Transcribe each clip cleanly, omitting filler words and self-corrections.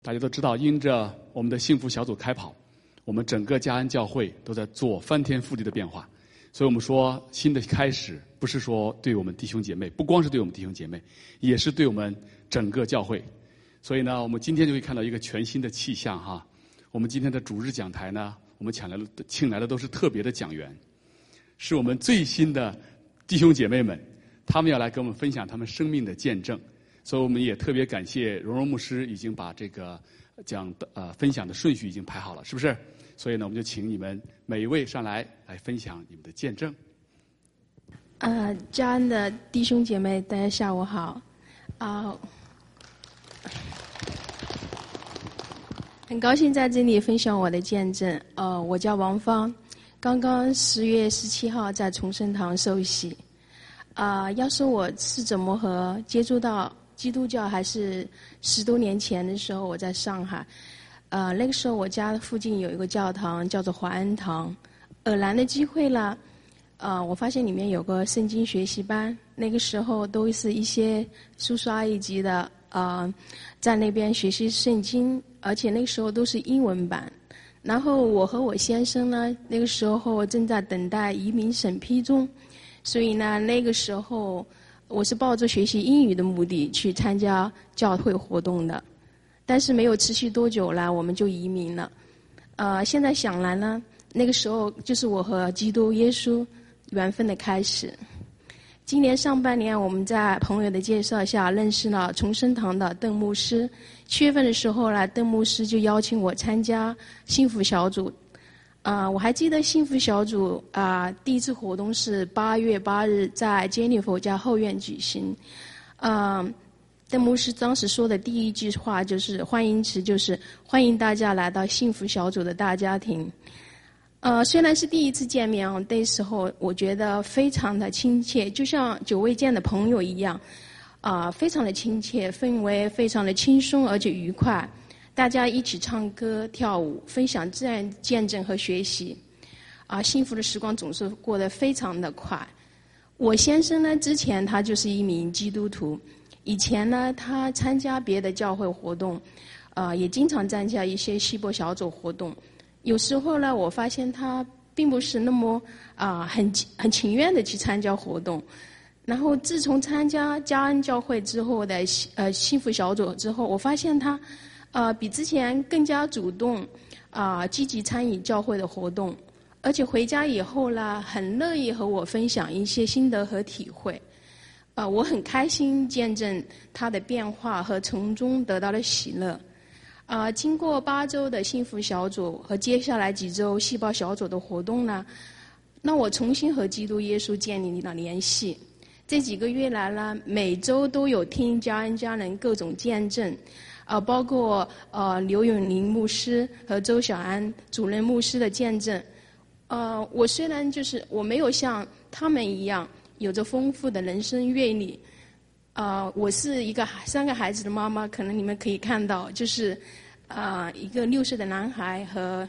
大家都知道，因着我们的幸福小组开跑，我们整个嘉恩教会都在做翻天覆地的变化。所以我们说，新的开始不是说对我们弟兄姐妹，不光是对我们弟兄姐妹，也是对我们整个教会。所以呢，我们今天就会看到一个全新的气象哈。我们今天的主日讲台呢，我们请来的都是特别的讲员，是我们最新的弟兄姐妹们，他们要来跟我们分享他们生命的见证。所以我们也特别感谢荣荣牧师已经把这个分享的顺序已经排好了，是不是？所以呢，我们就请你们每一位上来分享你们的见证。 嘉恩的弟兄姐妹，大家下午好。很高兴在这里分享我的见证。我叫王芳，刚刚10月17号在重生堂受洗。要说我是怎么接触到基督教，还是10多年前的时候我在上海。那个时候我家附近有一个教堂叫做华恩堂，偶然的机会啦，我发现里面有个圣经学习班，那个时候都是一些叔叔阿姨级的在那边学习圣经，而且那个时候都是英文版。然后我和我先生呢，那个时候正在等待移民审批中，所以呢，那个时候我是抱着学习英语的目的去参加教会活动的，但是没有持续多久了，我们就移民了。现在想来呢，那个时候就是我和基督耶稣缘分的开始。今年上半年，我们在朋友的介绍下认识了重生堂的邓牧师。7月份的时候呢，邓牧师就邀请我参加幸福小组。我还记得幸福小组第一次活动是8月8日在杰尼佛家后院举行。邓牧师当时说的第一句话就是欢迎词，就是欢迎大家来到幸福小组的大家庭。虽然是第一次见面那时候我觉得非常的亲切，就像久未见的朋友一样，非常的亲切，氛围非常的轻松而且愉快，大家一起唱歌跳舞，分享自然见证和学习，幸福的时光总是过得非常的快。我先生呢，之前他就是一名基督徒，以前呢他参加别的教会活动，也经常参加一些希伯小组活动。有时候呢，我发现他并不是那么很情愿的去参加活动。然后自从参加嘉恩教会之后的幸福小组之后，我发现他比之前更加主动积极参与教会的活动，而且回家以后呢，很乐意和我分享一些心得和体会。我很开心见证他的变化和从中得到了喜乐。经过8周的幸福小组和接下来几周细胞小组的活动呢，那我重新和基督耶稣建立了联系。这几个月来呢，每周都有听嘉恩家人各种见证，包括刘永林牧师和周小安主任牧师的见证。我虽然我没有像他们一样有着丰富的人生阅历，我是一个3个孩子的妈妈，可能你们可以看到，一个6岁的男孩和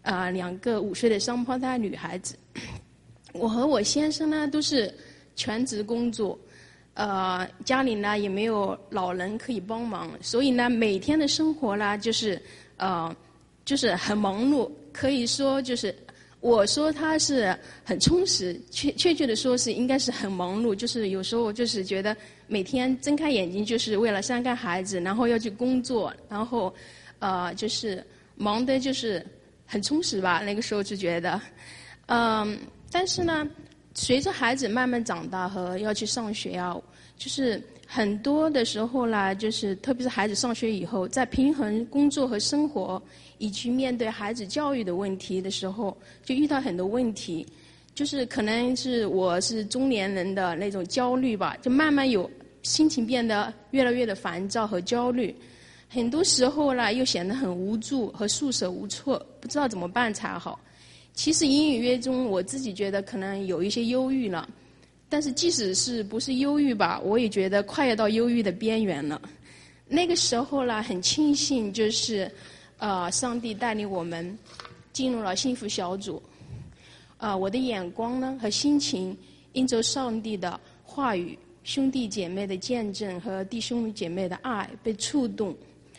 2个5岁的双胞胎女孩子。我和我先生呢都是全职工作，家里呢也没有老人可以帮忙，所以呢每天的生活呢就是很忙碌，可以说我说他是很充实，确切的说是应该是很忙碌，有时候觉得每天睁开眼睛就是为了3个孩子，然后要去工作，然后忙得很充实吧，那个时候就觉得，但是呢，随着孩子慢慢长大和要去上学很多的时候啦，特别是孩子上学以后，在平衡工作和生活以及面对孩子教育的问题的时候，就遇到很多问题，可能我是中年人的那种焦虑吧，就慢慢心情变得越来越的烦躁和焦虑，很多时候啦又显得很无助和束手无措，不知道怎么办才好。其实隐隐约中我自己觉得可能有一些忧郁了，但是即使是不是忧郁吧，我也觉得快要到忧郁的边缘了。那个时候呢，很庆幸上帝带领我们进入了幸福小组。我的眼光呢和心情因着上帝的话语、兄弟姐妹的见证和弟兄姐妹的爱被触动。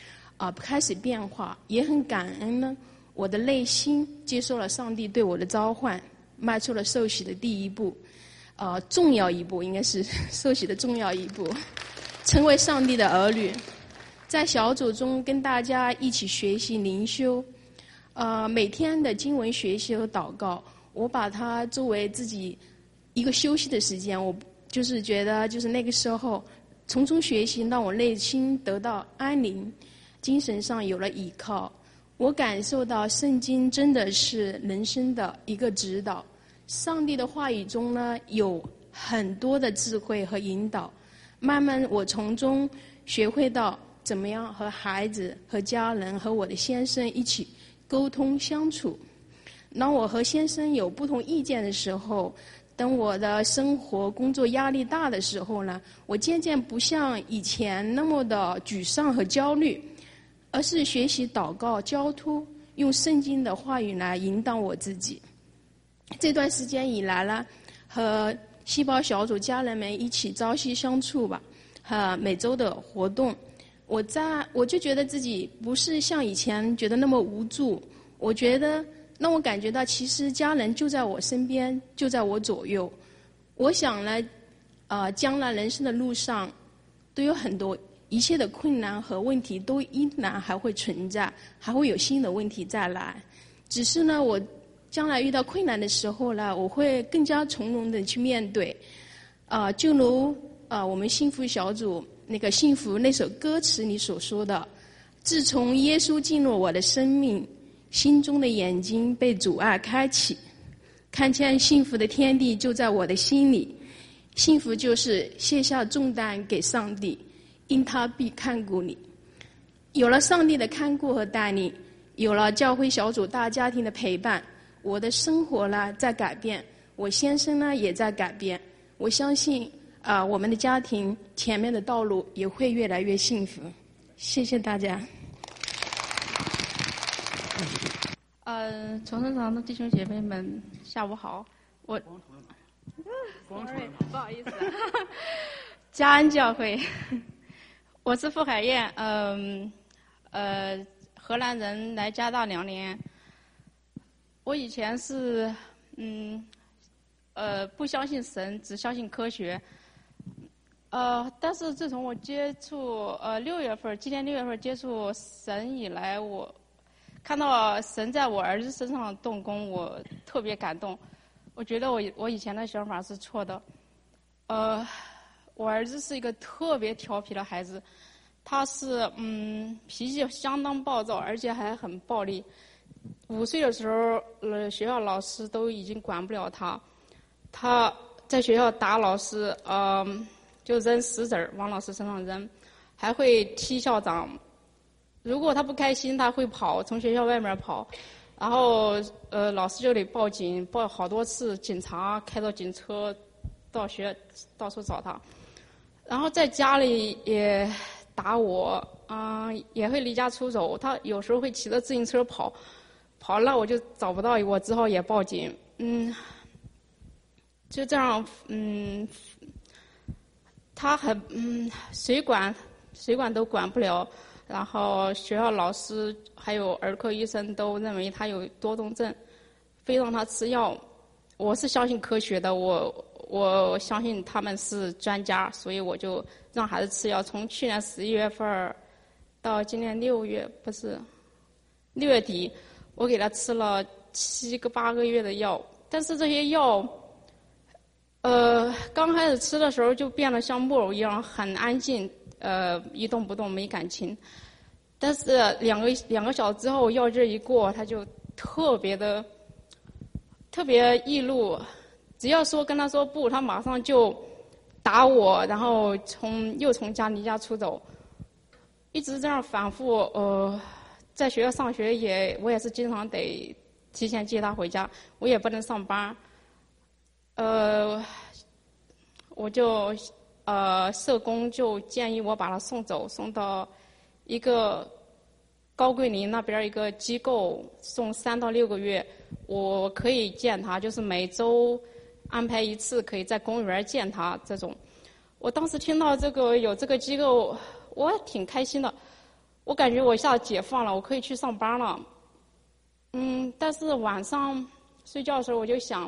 开始变化，也很感恩呢。我的内心接受了上帝对我的召唤，迈出了受洗的第一步，重要一步，应该是受洗的重要一步，成为上帝的儿女。在小组中跟大家一起学习灵修，每天的经文学习和祷告，我把它作为自己一个休息的时间。我就是觉得，就是那个时候从中学习，让我内心得到安宁，精神上有了依靠。我感受到圣经真的是人生的一个指导，上帝的话语中呢有很多的智慧和引导。慢慢我从中学会到怎么样和孩子、和家人、和我的先生一起沟通相处。当我和先生有不同意见的时候，等我的生活工作压力大的时候呢，我渐渐不像以前那么的沮丧和焦虑，而是学习祷告交托，用圣经的话语来引导我自己。这段时间以来呢，和细胞小组家人们一起朝夕相处吧，和每周的活动，我就觉得自己不是像以前觉得那么无助，我觉得让我感觉到其实家人就在我身边，就在我左右。我想呢，将来人生的路上都有很多一切的困难和问题都依然还会存在，还会有新的问题再来。只是呢，我将来遇到困难的时候呢，我会更加从容的去面对。就如我们幸福小组那个幸福那首歌词里所说的，自从耶稣进入我的生命，心中的眼睛被主爱开启，看见幸福的天地就在我的心里。幸福就是卸下重担给上帝，因他必看顾你。有了上帝的看顾和带领，有了教会小组大家庭的陪伴，我的生活呢在改变，我先生呢也在改变。我相信我们的家庭前面的道路也会越来越幸福。谢谢大家。 重生堂的弟兄姐妹们，下午好。sorry， 不好意思。嘉恩教会，我是傅海燕，荷兰人，来加拿大2年。我以前是不相信神，只相信科学。但是自从我接触今年6月份接触神以来，我看到神在我儿子身上动工，我特别感动。我觉得我以前的想法是错的。我儿子是一个特别调皮的孩子，他是脾气相当暴躁，而且还很暴力。5岁的时候，学校老师都已经管不了他，他在学校打老师，就扔石子往老师身上扔，还会踢校长。如果他不开心，他会跑，从学校外面跑，然后老师就得报警，报好多次，警察开着警车到处找他。然后在家里也打我，也会离家出走。他有时候会骑着自行车跑了，我就找不到我，只好也报警。就这样，他很谁管都管不了。然后学校老师还有儿科医生都认为他有多动症，非让他吃药。我是相信科学的，我相信他们是专家，所以我就让孩子吃药。从去年11月份到今年6月底，我给他吃了7个8个月的药。但是这些药，刚开始吃的时候就变得像木偶一样，很安静，一动不动，没感情。但是两个小时之后，药劲一过，他就特别易怒。只要跟他说不，他马上就打我，然后又从离家出走，一直这样反复。在学校上学我也是经常得提前接他回家，我也不能上班。我就社工就建议我把他送到一个高桂林那边一个机构，送3到6个月。我可以见他，就是每周安排1次，可以在公园见他这种。我当时听到有这个机构，我挺开心的。 我感觉我一下解放了，我可以去上班了。但是晚上睡觉的时候我就想，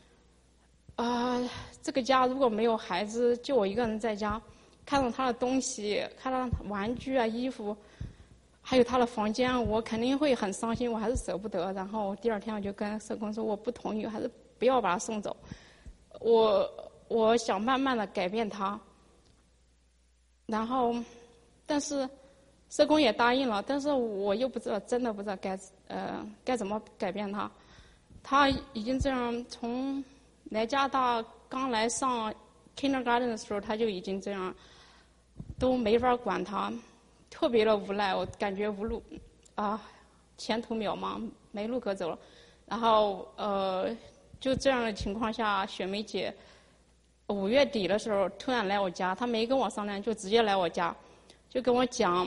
这个家如果没有孩子，就我一个人在家，看到他的东西，看到玩具啊、衣服，还有他的房间，我肯定会很伤心，我还是舍不得。然后第二天我就跟社工说，我不同意，还是不要把他送走。我想慢慢的改变他。然后，但是社工也答应了，但是我又不知道，真的不知道该怎么改变他。他已经这样，从来加拿大刚来上 kindergarten 的时候，他就已经这样，都没法管他，特别的无奈，我感觉无路前途渺茫，没路可走了。然后就这样的情况下，雪梅姐5月底的时候突然来我家，她没跟我商量，就直接来我家，就跟我讲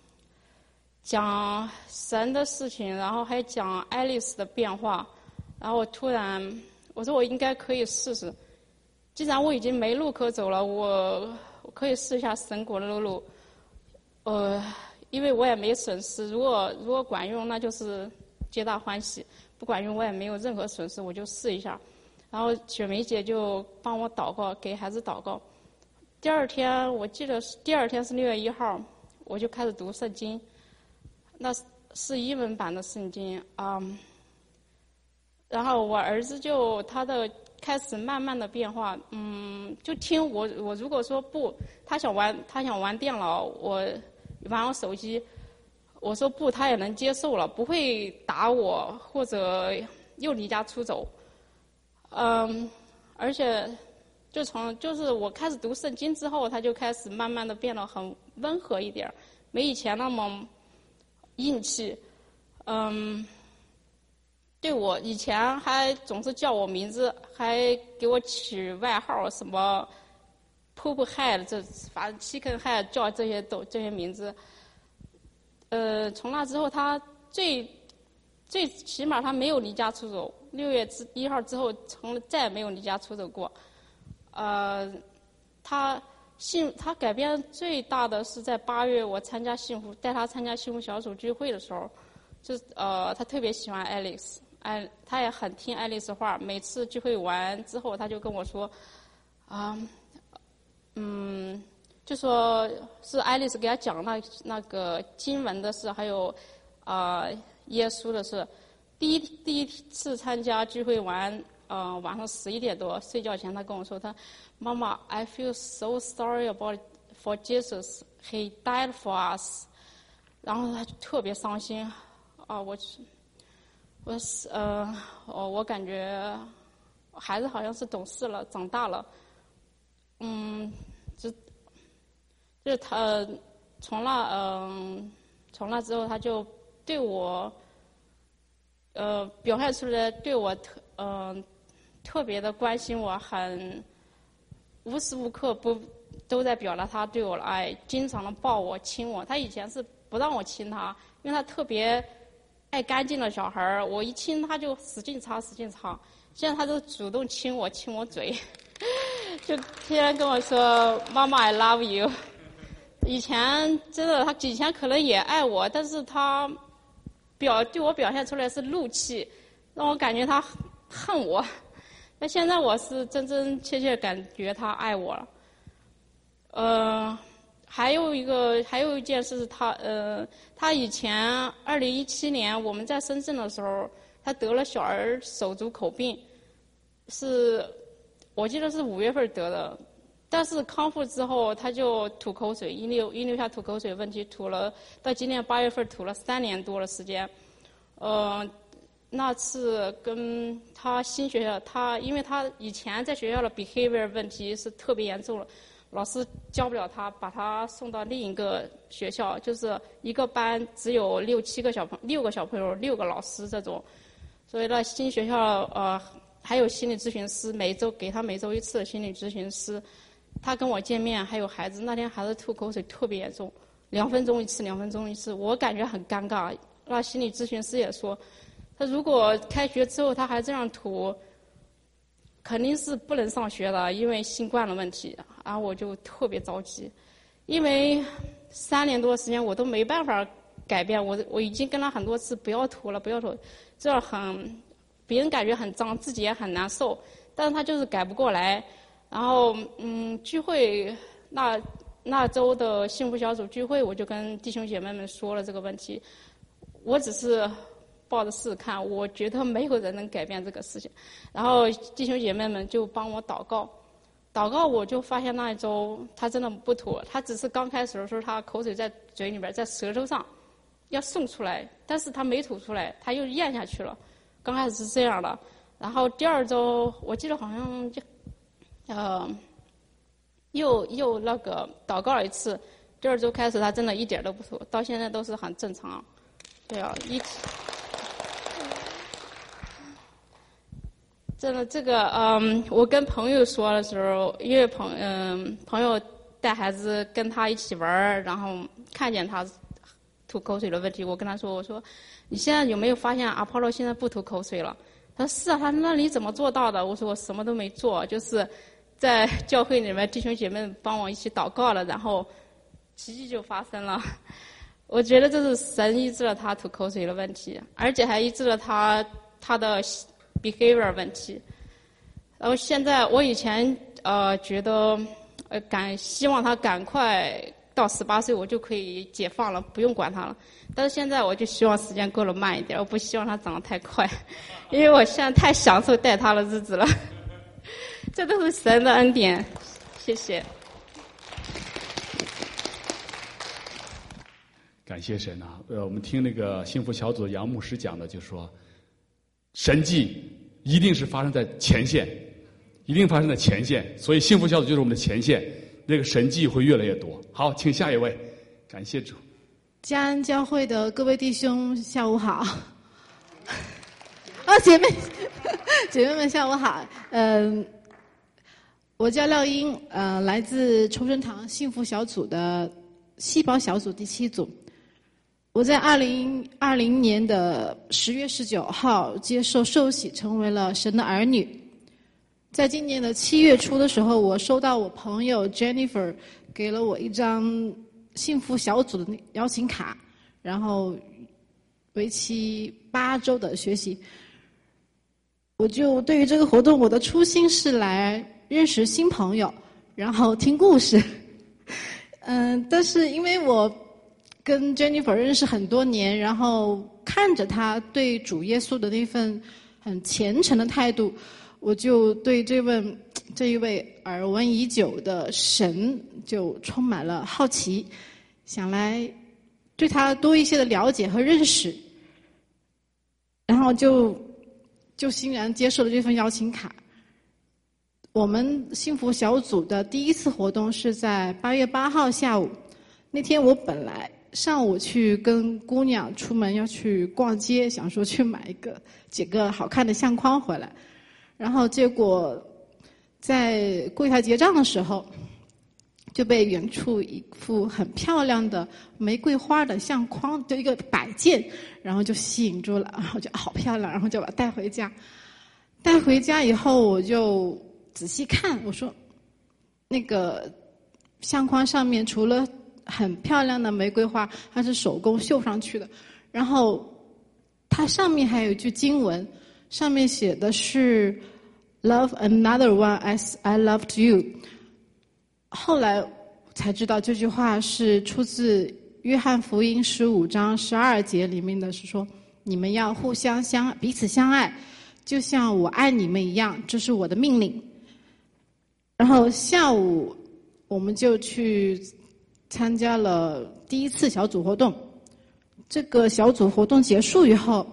神的事情，然后还讲爱丽丝的变化。然后突然我说我应该可以试试，既然我已经没路可走了，我可以试一下神国的路。因为我也没损失，如果管用，那就是皆大欢喜；不管用，我也没有任何损失，我就试一下。然后雪梅姐就帮我祷告，给孩子祷告。第二天，我记得第二天是6月1号，我就开始读圣经，那是英文版的圣经然后我儿子他的开始慢慢的变化，就听我如果说不，他想玩电脑，玩我手机，我说不，他也能接受了，不会打我或者又离家出走。而且就是我开始读圣经之后，他就开始慢慢的变得很温和一点，没以前那么硬气。对我以前还总是叫我名字，还给我取外号，什么 Poop Head， 反正 Chicken Head， 叫这些名字。从那之后，他最起码他没有离家出走。6月1号之后，再也没有离家出走过。他改变最大的是在8月，我带他参加幸福小组聚会的时候，他特别喜欢爱丽丝。他也很听爱丽丝话，每次聚会完之后，他就跟我说，就说是爱丽丝给他讲那个经文的事，还有耶稣的事。第一次参加聚会完，晚上11点多睡觉前，他跟我说，妈妈 I feel so sorry for Jesus, He died for us。然后他就特别伤心，我感觉孩子好像是懂事了，长大了。就是他从那之后，他就对我表现出来对我特别的关心我，很无时无刻都在表达他对我的爱，经常的抱我亲我。他以前是不让我亲他，因为他特别爱干净的小孩儿，我一亲他就使劲擦。现在他都主动亲我嘴，就天天跟我说妈妈 I love you。以前真的，他以前可能也爱我，但是他对我表现出来是怒气，让我感觉他恨我。那现在我是真真切切感觉他爱我了。还有一件事是他以前2017年我们在深圳的时候，他得了小儿手足口病，我记得是5月份得的，但是康复之后他就吐口水，因留下吐口水问题，吐了到今年8月份吐了3年多的时间。那次跟他新学校，因为他以前在学校的 behavior 问题是特别严重了。老师教不了他，把他送到另一个学校，就是一个班只有6个小朋友，6个老师这种。所以呢，新学校还有心理咨询师，给他每周1次心理咨询师。他跟我见面，还有孩子，那天孩子吐口水特别严重，2分钟一次，我感觉很尴尬。那心理咨询师也说，他如果开学之后他还这样吐，肯定是不能上学了，因为新冠的问题。然后我就特别着急，因为 3年多的时间，我都没办法改变。我已经跟他很多次不要涂了，不要涂，这别人感觉很脏，自己也很难受，但是他就是改不过来。然后聚会那周的幸福小组聚会，我就跟弟兄姐妹们说了这个问题。我只是抱着试试看，我觉得没有人能改变这个事情。然后弟兄姐妹们就帮我祷告，我就发现那一周他真的不吐，他只是刚开始的时候他口水在嘴里边，在舌头上要送出来，但是他没吐出来，他又咽下去了。刚开始是这样的，然后第2周我记得好像又那个祷告了一次，第2周开始他真的一点都不吐，到现在都是很正常。对啊，真的这个我跟朋友说的时候，因为朋友带孩子跟他一起玩，然后看见他吐口水的问题，我跟他说，我说你现在有没有发现阿波罗现在不吐口水了？他说是啊，他说那你怎么做到的？我说我什么都没做，就是在教会里面弟兄姐妹帮我一起祷告了，然后奇迹就发生了。我觉得这是神医治了他吐口水的问题，而且还医治了他的 behavior 问题。然后现在我以前觉得希望他赶快到18岁我就可以解放了，不用管他了。但是现在我就希望时间过得慢一点，我不希望他长得太快，因为我现在太享受带他的日子了。这都是神的恩典，谢谢。 感谢神啊！我们听那个幸福小组的杨牧师讲的，就说神迹一定是发生在前线，一定发生在前线，所以幸福小组就是我们的前线，那个神迹会越来越多。好，请下一位，感谢主。 嘉安教会的各位弟兄，下午好。姐妹们，下午好。我叫廖英，来自重生堂幸福小组的细胞小组第7组。我在2020年的10月19号接受受洗，成为了神的儿女。在今年的7月初的时候，我收到我朋友 Jennifer 给了我一张幸福小组的邀请卡，然后为期8周的学习。我就对于这个活动，我的初心是来认识新朋友，然后听故事。但是因为我跟 Jennifer 认识很多年，然后看着她对主耶稣的那份很虔诚的态度，我就对这一位耳闻已久的神就充满了好奇，想来对他多一些的了解和认识，然后就欣然接受了这份邀请卡。我们幸福小组的第一次活动是在8月8号下午，那天我本来上午去跟姑娘出门要去逛街，想说去买几个好看的相框回来，然后结果在柜台结账的时候，就被远处一幅很漂亮的玫瑰花的相框的一个摆件，然后就吸引住了，然后就好漂亮，然后就把它带回家。带回家以后，我就仔细看，我说那个相框上面除了很漂亮的玫瑰花，它是手工绣上去的，然后它上面还有一句经文，上面写的是 Love another one as I loved you。 后来才知道这句话是出自约翰福音15章12节里面的，是说你们要彼此相爱，就像我爱你们一样，这是我的命令。然后下午我们就去参加了第一次小组活动。这个小组活动结束以后，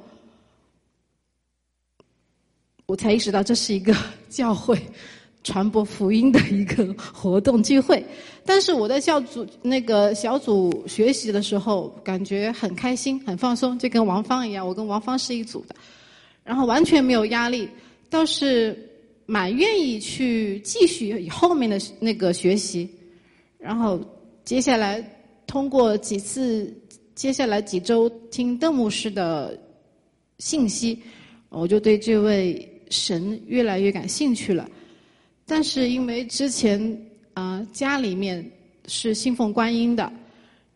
我才意识到这是一个教会传播福音的一个活动聚会。但是我在小组学习的时候，感觉很开心很放松，就跟王芳一样，我跟王芳是一组的，然后完全没有压力，倒是蛮愿意去继续后面的那个学习。然后接下来通过接下来几周听邓牧师的信息，我就对这位神越来越感兴趣了。但是因为之前家里面是信奉观音的，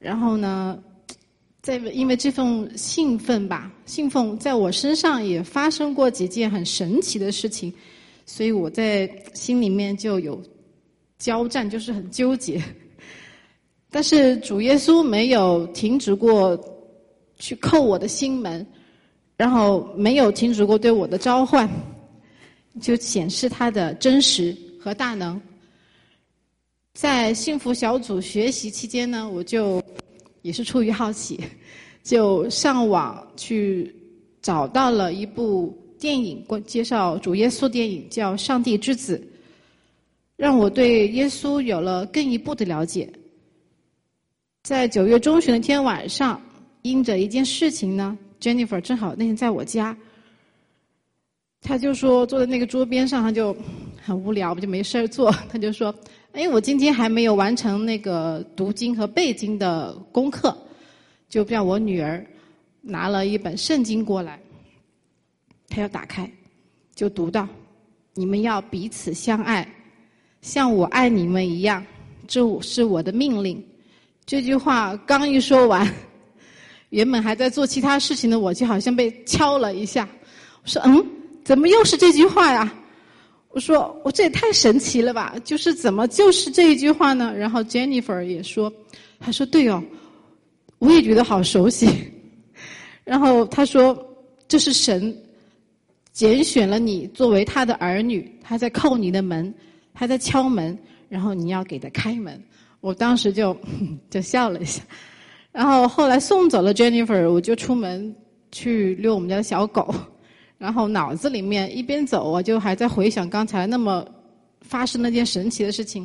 然后呢，因为这份信奉在我身上也发生过几件很神奇的事情，所以我在心里面就有交战，就是很纠结。但是主耶稣没有停止过去叩我的心门，然后没有停止过对我的召唤，就显示他的真实和大能。在幸福小组学习期间呢，我就也是出于好奇，就上网去找到了一部电影，介绍主耶稣电影，叫《上帝之子》，让我对耶稣有了更一步的了解。在9月中旬的一天晚上，因着一件事情呢 ，Jennifer 正好那天在我家，他就说坐在那个桌边上，他就很无聊，就没事儿做，他就说：“哎，我今天还没有完成那个读经和背经的功课。”就让我女儿拿了一本圣经过来，她要打开，就读到：“你们要彼此相爱，像我爱你们一样，这是我的命令。”这句话刚一说完，原本还在做其他事情的我就好像被敲了一下。我说：“怎么又是这句话呀？”我说：“我这也太神奇了吧！就是怎么就是这一句话呢？”然后 Jennifer 也说：“她说对哦，我也觉得好熟悉。”然后她说：“这是神拣选了你作为他的儿女，他在叩你的门，他在敲门，然后你要给他开门。”我当时就笑了一下。然后后来送走了 Jennifer， 我就出门去遛我们家的小狗。然后脑子里面一边走，我就还在回想刚才那么发生那件神奇的事情。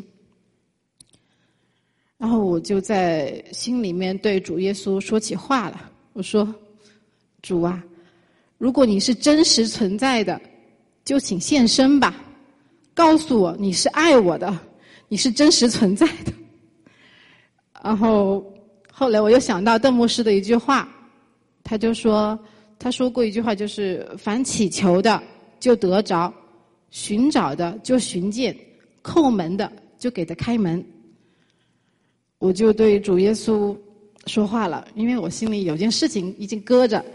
然后我就在心里面对主耶稣说起话了。我说：“主啊，如果你是真实存在的，就请现身吧，告诉我你是爱我的，你是真实存在的。”然后后来我又想到邓牧师的一句话，他说过一句话，就是凡祈求的就得着，寻找的就寻见，叩门的就给他开门。我就对主耶稣说话了，因为我心里有件事情已经搁着，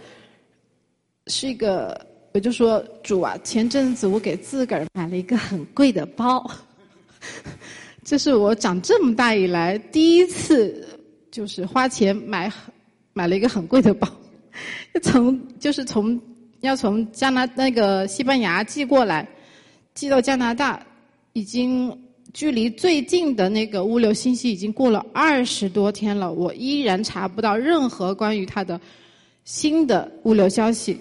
我就说：“主啊，前阵子我给自个儿买了一个很贵的包，这是我长这么大以来第一次，就是花钱买了一个很贵的包。要从西班牙寄过来，寄到加拿大，已经距离最近的那个物流信息已经过了20多天了，我依然查不到任何关于它的新的物流消息。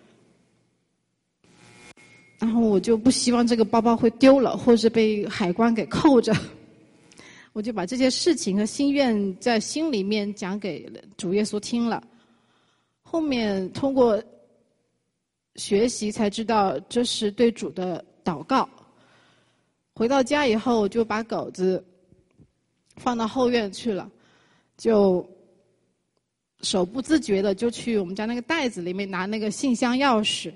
然后我就不希望这个包包会丢了，或者被海关给扣着。我就把这些事情和心愿在心里面讲给主耶稣听了。后面通过学习才知道这是对主的祷告。回到家以后，我就把狗子放到后院去了，就手不自觉的就去我们家那个袋子里面拿那个信箱钥匙。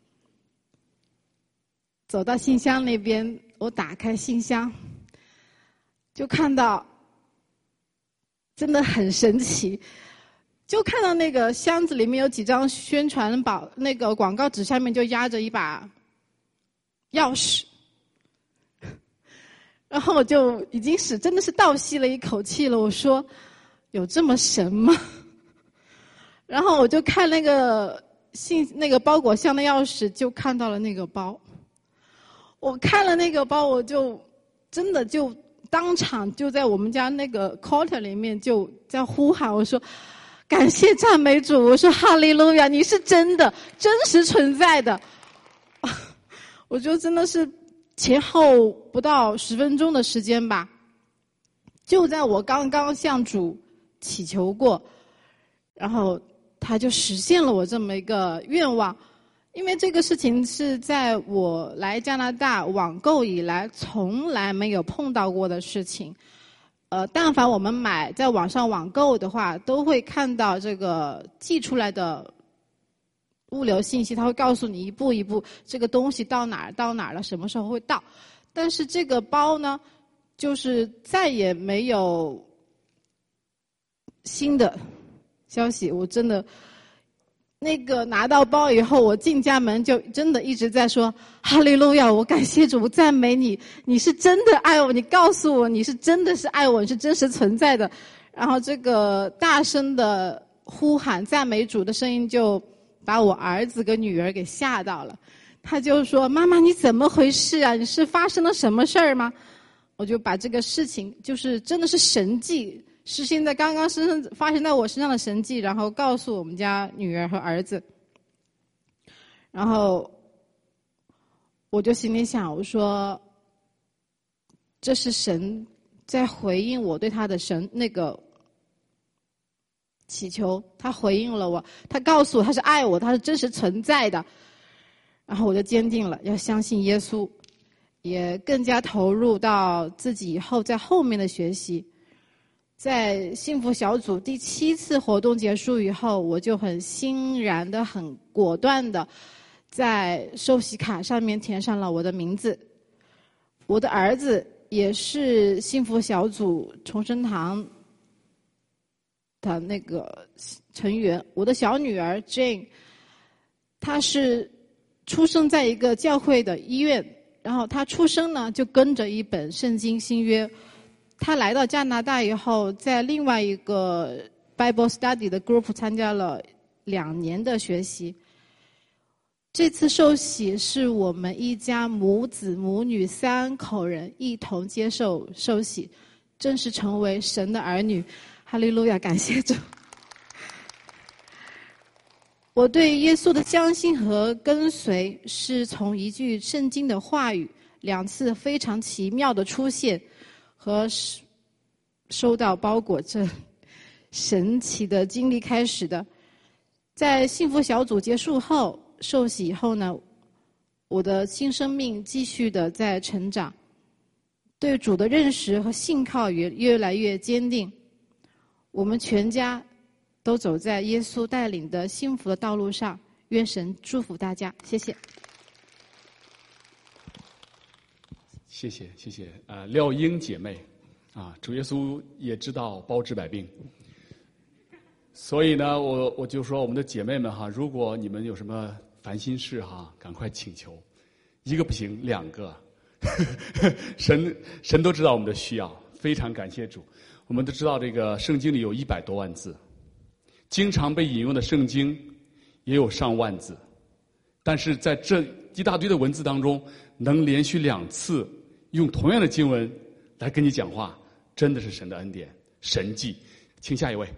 走到信箱那边，我打开信箱，就看到真的很神奇，就看到那个箱子里面有几张宣传宝，那个广告纸下面就压着一把钥匙。然后我就已经真的是倒吸了一口气了，我说有这么神吗？然后我就看那个包裹箱的钥匙，就看到了那个包。我看了那个包，我就真的就当场就在我们家那个 quarter 里面就在呼喊，我说感谢赞美主，我说哈利路亚，你是真的真实存在的。我就真的是前后不到10分钟的时间吧，就在我刚刚向主祈求过，然后他就实现了我这么一个愿望。因为这个事情是在我来加拿大网购以来从来没有碰到过的事情。但凡我们在网上网购的话，都会看到这个寄出来的物流信息，它会告诉你一步一步这个东西到哪儿了，什么时候会到。但是这个包呢，就是再也没有新的消息，我真的那个拿到包以后，我进家门就真的一直在说哈利路亚，我感谢主，我赞美你，你是真的爱我，你告诉我你是真的是爱我，你是真实存在的。然后这个大声的呼喊赞美主的声音就把我儿子跟女儿给吓到了，他就说妈妈你怎么回事啊，你是发生了什么事儿吗？我就把这个事情就是真的是神迹，是现在刚刚发生在我身上的神迹，然后告诉我们家女儿和儿子。然后我就心里想，我说这是神在回应我对他的那个祈求，他回应了我，他告诉我他是爱我，他是真实存在的。然后我就坚定了要相信耶稣，也更加投入到自己以后在后面的学习。在幸福小组第7次活动结束以后，我就很欣然的很果断的在受洗卡上面填上了我的名字。我的儿子也是幸福小组重生堂的那个成员，我的小女儿 Jane 她是出生在一个教会的医院，然后她出生呢就跟着一本圣经新约。她来到加拿大以后，在另外一个 Bible Study 的 group 参加了2年的学习。这次受洗是我们一家母子母女3口人一同接受受洗，正式成为神的儿女。哈利路亚，感谢主。我对耶稣的相信和跟随是从一句圣经的话语，2次非常奇妙的出现和收到包裹这神奇的经历开始的。在幸福小组结束后，受洗以后呢，我的新生命继续的在成长，对主的认识和信靠也越来越坚定。我们全家都走在耶稣带领的幸福的道路上，愿神祝福大家，谢谢。 谢谢谢谢廖英姐妹主耶稣也知道包治百病，所以呢我就说我们的姐妹们如果你们有什么烦心事赶快请求，一个不行2个神都知道我们的需要，非常感谢主。我们都知道这个圣经里有100多万字，经常被引用的圣经也有上万字，但是在这一大堆的文字当中，能连续2次用同样的经文来跟你讲话，真的是神的恩典神迹。请下一位。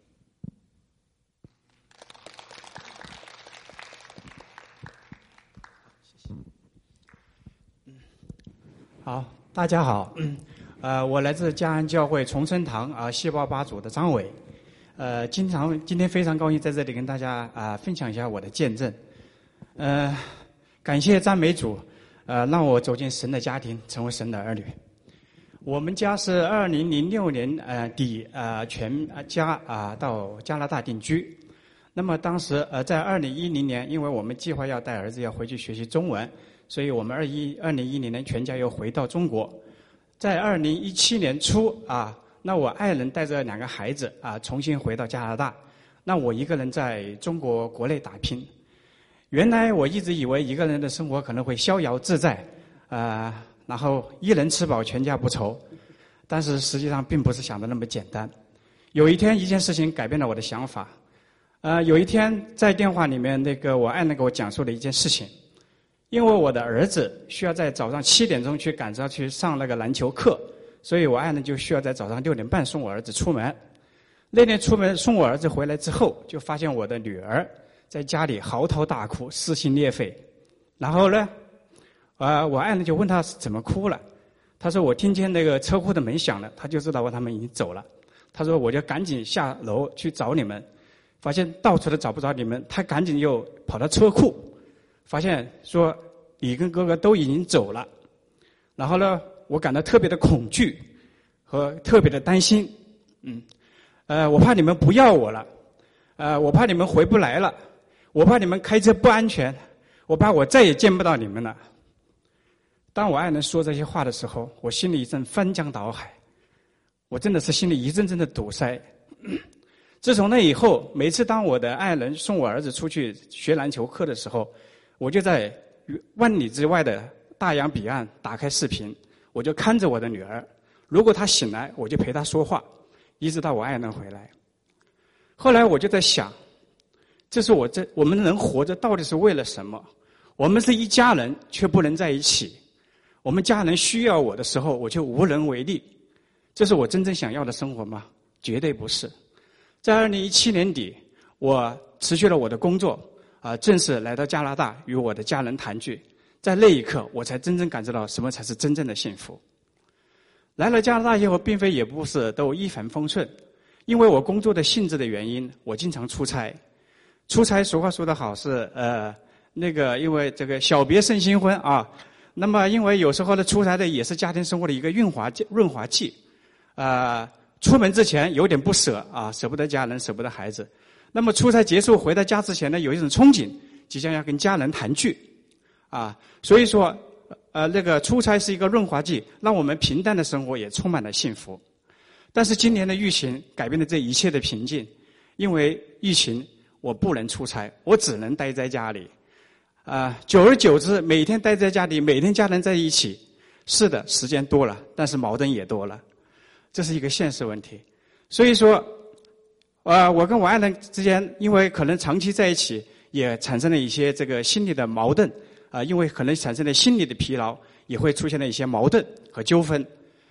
好，大家好，我来自嘉安教会重生堂细胞8组的张伟，今天非常高兴在这里跟大家分享一下我的见证，感谢赞美主，让我走进神的家庭，成为神的儿女。我们家是2006年底全家到加拿大定居。那么当时在2010年，因为我们计划要带儿子要回去学习中文，所以我们2010年全家又回到中国。在2017年初那我爱人带着2个孩子重新回到加拿大，那我一个人在中国国内打拼。原来我一直以为一个人的生活可能会逍遥自在然后一人吃饱全家不愁，但是实际上并不是想的那么简单。有一天一件事情改变了我的想法，有一天在电话里面我爱人给我讲述了一件事情。因为我的儿子需要在早上7点钟去赶着去上那个篮球课，所以我爱人就需要在早上6点半送我儿子出门。那天出门送我儿子回来之后，就发现我的女儿在家里嚎啕大哭，撕心裂肺。然后呢我爱人就问他怎么哭了，他说我听见那个车库的门响了，他就知道他们已经走了。他说我就赶紧下楼去找你们，发现到处都找不着你们，他赶紧又跑到车库，发现说你跟哥哥都已经走了。然后呢我感到特别的恐惧和特别的担心，我怕你们不要我了，我怕你们回不来了，我怕你们开车不安全，我怕我再也见不到你们了。当我爱人说这些话的时候，我心里一阵翻江倒海，我真的是心里一阵阵的堵塞。 自从那以后，每次当我的爱人送我儿子出去学篮球课的时候，我就在万里之外的大洋彼岸打开视频，我就看着我的女儿。如果她醒来，我就陪她说话，一直到我爱人回来。后来我就在想，我们能活着到底是为了什么？我们是一家人，却不能在一起。我们家人需要我的时候，我就无能为力。这是我真正想要的生活吗？绝对不是。在2017年底，我辞去了我的工作，正式来到加拿大与我的家人团聚。在那一刻，我才真正感知到什么才是真正的幸福。来了加拿大以后，并非也不是都一帆风顺，因为我工作的性质的原因，我经常出差。出差俗话说得好是因为这个小别胜新婚啊。那么因为有时候呢，出差的也是家庭生活的一个润滑剂。出门之前有点不舍啊，舍不得家人，舍不得孩子。那么出差结束回到家之前呢，有一种憧憬，即将要跟家人团聚啊。所以说出差是一个润滑剂，让我们平淡的生活也充满了幸福。但是今年的疫情改变了这一切的平静，因为疫情我不能出差，我只能待在家里。久而久之，每天待在家里，每天家人在一起，是的，时间多了，但是矛盾也多了。这是一个现实问题。所以说我跟我爱人之间，因为可能长期在一起，也产生了一些这个心理的矛盾因为可能产生了心理的疲劳，也会出现了一些矛盾和纠纷。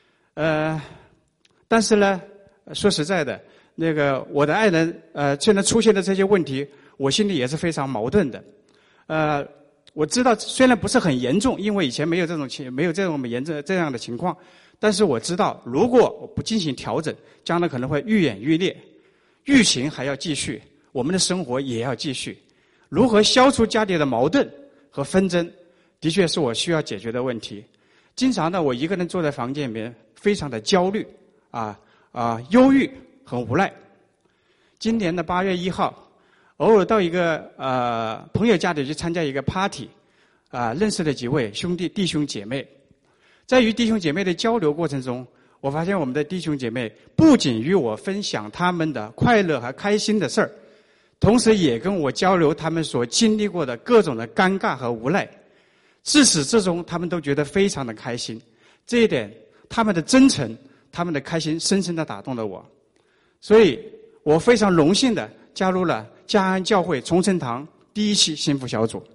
但是呢，说实在的，我的爱人虽然出现了这些问题，我心里也是非常矛盾的。我知道虽然不是很严重，因为以前没有这么严重这样的情况，但是我知道如果我不进行调整，将来可能会愈演愈烈。疫情还要继续，我们的生活也要继续。如何消除家里的矛盾和纷争，的确是我需要解决的问题。经常呢，我一个人坐在房间里面，非常的焦虑忧郁和无奈。今年的8月1号，偶尔到一个朋友家里去参加一个 party， 认识了几位弟兄姐妹。在与弟兄姐妹的交流过程中，我发现我们的弟兄姐妹不仅与我分享他们的快乐和开心的事儿，同时也跟我交流他们所经历过的各种的尴尬和无奈。自始至终，他们都觉得非常的开心。这一点，他们的真诚，他们的开心，深深地打动了我。所以我非常荣幸地加入了嘉安教会崇诚堂第一期幸福小组。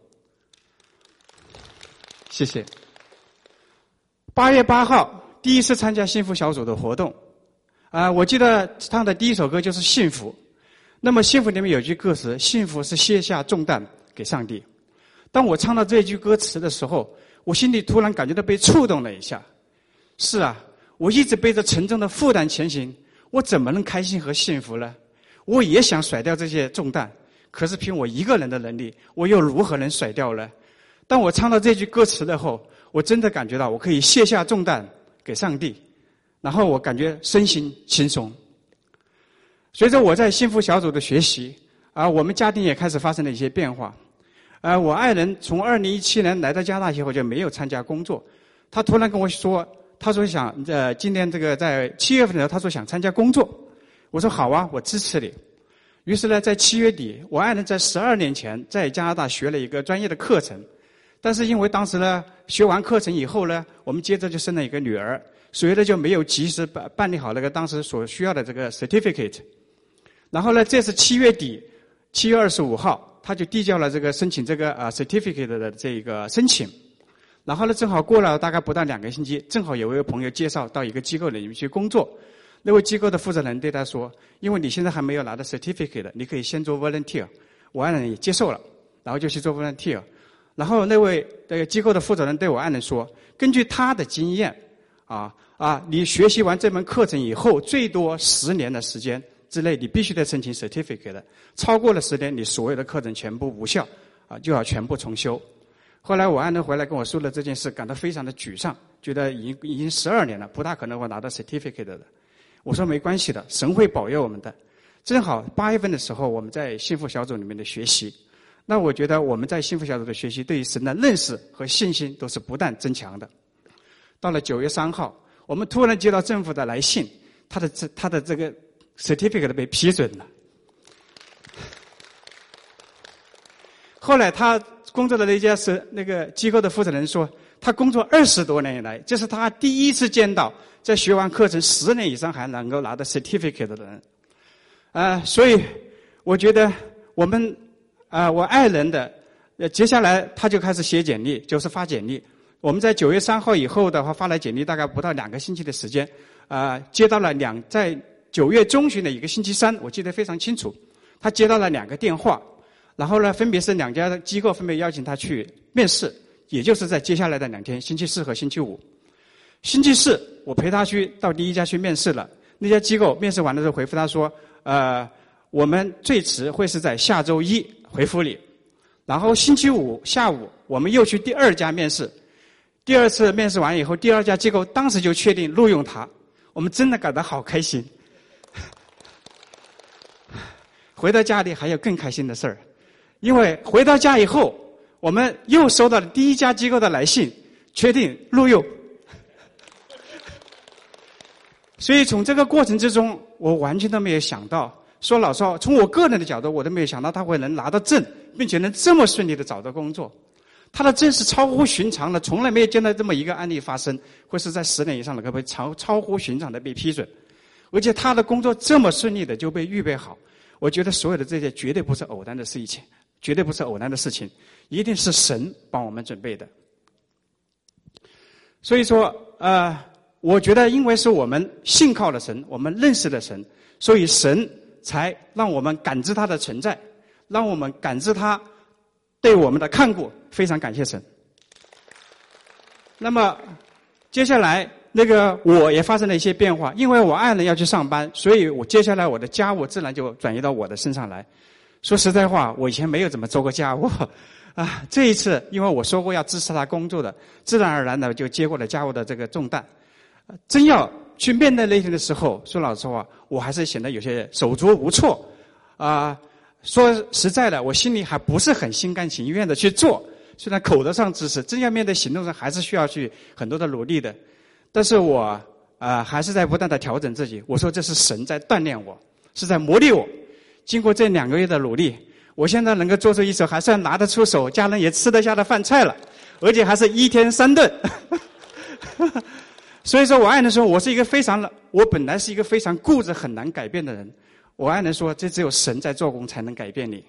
谢谢。8月8号，第一次参加幸福小组的活动。我记得唱的第一首歌就是《幸福》。那么《幸福》里面有句歌词：“幸福是卸下重担给上帝。”当我唱到这句歌词的时候，我心里突然感觉到被触动了一下。是啊，我一直背着沉重的负担前行，我怎么能开心和幸福呢？我也想甩掉这些重担，可是凭我一个人的能力，我又如何能甩掉呢？当我唱到这句歌词的后，我真的感觉到我可以卸下重担给上帝，然后我感觉身心轻松。随着我在幸福小组的学习我们家庭也开始发生了一些变化。我爱人从2017年来到加拿大以后就没有参加工作，他突然跟我说，他说想今年这个在7月份的时候，他说想参加工作。我说好啊，我支持你。于是呢，在7月底，我爱人在12年前在加拿大学了一个专业的课程，但是因为当时呢学完课程以后呢，我们接着就生了一个女儿，所以呢就没有及时办理好那个当时所需要的这个 certificate。然后呢，这是7月底，7月25号，他就递交了这个申请这个certificate 的这个申请。然后呢，正好过了大概不到2个星期，正好有一位朋友介绍到一个机构里面去工作。那位机构的负责人对他说，因为你现在还没有拿到 certificate， 你可以先做 volunteer。我爱人也接受了，然后就去做 volunteer。然后那位机构的负责人对我爱人说，根据他的经验你学习完这门课程以后，最多10年的时间之内，你必须得申请 certificate， 超过了10年，你所有的课程全部无效就要全部重修。后来我爱人回来跟我说了这件事，感到非常的沮丧，觉得已经12年了，不大可能会拿到 certificate 的。我说没关系的，神会保佑我们的。正好8月份的时候，我们在幸福小组里面的学习，那我觉得我们在幸福小组的学习，对于神的认识和信心都是不断增强的。到了9月3号，我们突然接到政府的来信，他的这个 certificate 被批准了。 后来他工作的那个机构的负责人说，他工作20多年以来，这是他第一次见到在学完课程10年以上还能够拿到 certificate 的人。所以我觉得我爱人的接下来他就开始写简历，就是发简历。我们在9月3号以后的话发了简历，大概不到2个星期的时间，接到了在9月中旬的一个星期三，我记得非常清楚，他接到了2个电话，然后呢，分别是2家机构分别邀请他去面试，也就是在接下来的2天，星期四和星期五。星期四我陪他到第一家去面试了，那家机构面试完了之后回复他说，我们最迟会是在下周1回复你。然后星期五下午我们又去第2家面试，第2次面试完以后，第2家机构当时就确定录用他，我们真的感到好开心。回到家里还有更开心的事儿，因为回到家以后，我们又收到了第1家机构的来信，确定录用。所以从这个过程之中，我完全都没有想到，说老实话，从我个人的角度，我都没有想到他会能拿到证，并且能这么顺利的找到工作。他的证是超乎寻常的，从来没有见到这么一个案例发生，会是在10年以上的可不可以超乎寻常的被批准，而且他的工作这么顺利的就被预备好。我觉得所有的这些绝对不是偶然的事情，绝对不是偶然的事情，一定是神帮我们准备的。所以说，我觉得因为是我们信靠了神，我们认识了神，所以神才让我们感知他的存在，让我们感知他对我们的看顾，非常感谢神。那么接下来我也发生了一些变化，因为我爱人要去上班，所以接下来我的家务自然就转移到我的身上来。说实在话，我以前没有怎么做过家务这一次因为我说过要支持他工作的，自然而然的就接过了家务的这个重担。真要去面对那一天的时候，说老实话，我还是显得有些手足无措说实在的，我心里还不是很心甘情愿的去做，虽然口头上支持，真要面对行动上还是需要去很多的努力的。但是我还是在不断的调整自己。我说这是神在锻炼我，是在磨砺我。经过这2个月的努力，我现在能够做出一手还算拿得出手，家人也吃得下的饭菜了，而且还是1天3顿。所以说我爱人说我本来是一个非常固执很难改变的人，我爱人说这只有神在做工才能改变你。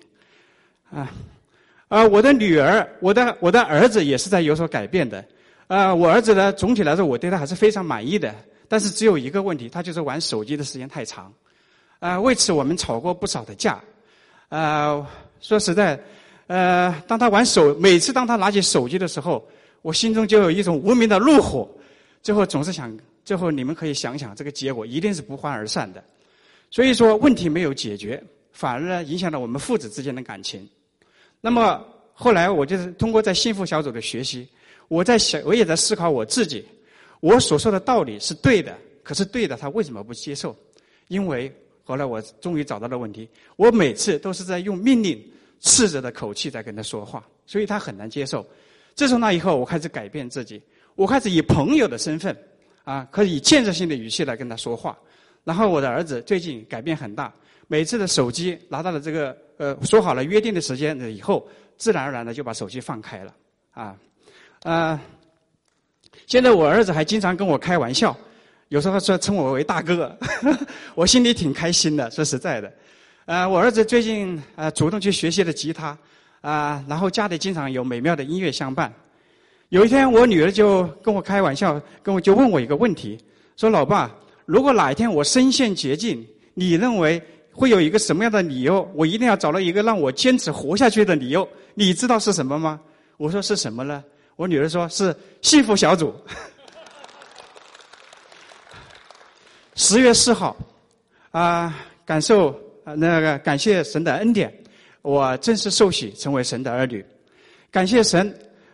我的女儿，我的儿子也是在有所改变的。我儿子呢，总体来说我对他还是非常满意的，但是只有一个问题，他就是玩手机的时间太长。为此我们吵过不少的架。说实在，每次当他拿起手机的时候，我心中就有一种无名的怒火。最后总是想，最后你们可以想想，这个结果一定是不欢而散的。所以说问题没有解决，反而呢影响了我们父子之间的感情。那么后来我就是通过在幸福小组的学习，我也在思考我自己，我所说的道理是对的，可是对的他为什么不接受？因为后来我终于找到了问题，我每次都是在用命令斥责的口气在跟他说话，所以他很难接受。自从那以后，我开始改变自己，我开始以朋友的身份可以以建设性的语气来跟他说话。然后我的儿子最近改变很大，每次的手机拿到了这个说好了约定的时间以后，自然而然的就把手机放开了现在我儿子还经常跟我开玩笑，有时候说称我为大哥我心里挺开心的，说实在的。我儿子最近主动去学习了吉他然后家里经常有美妙的音乐相伴。有一天我女儿就跟我开玩笑，就问我一个问题，说老爸，如果哪一天我身陷绝境，你认为会有一个什么样的理由，我一定要找到一个让我坚持活下去的理由，你知道是什么吗？我说是什么呢？我女儿说是幸福小组。10月4号感谢神的恩典，我正式受洗成为神的儿女。感谢神